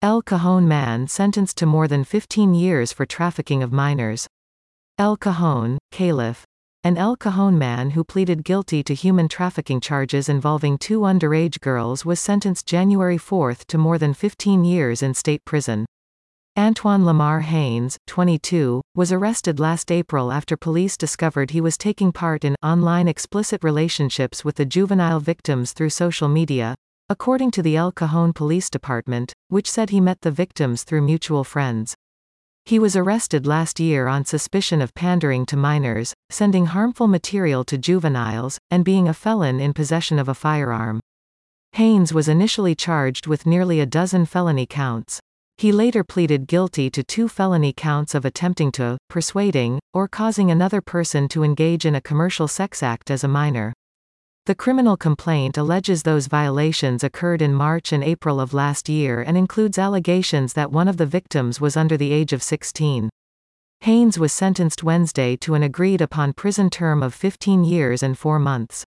El Cajon man sentenced to more than 15 years for trafficking of minors. El Cajon, Caliph. An El Cajon man who pleaded guilty to human trafficking charges involving 2 underage girls was sentenced January 4 to more than 15 years in state prison. Antoine Lamar Haynes, 22, was arrested last April after police discovered he was taking part in online explicit relationships with the juvenile victims through social media, according to the El Cajon Police Department, which said he met the victims through mutual friends. He was arrested last year on suspicion of pandering to minors, sending harmful material to juveniles, and being a felon in possession of a firearm. Haynes was initially charged with nearly a dozen felony counts. He later pleaded guilty to 2 felony counts of attempting to, persuading, or causing another person to engage in a commercial sex act as a minor. The criminal complaint alleges those violations occurred in March and April of last year and includes allegations that one of the victims was under the age of 16. Haynes was sentenced Wednesday to an agreed-upon prison term of 15 years and 4 months.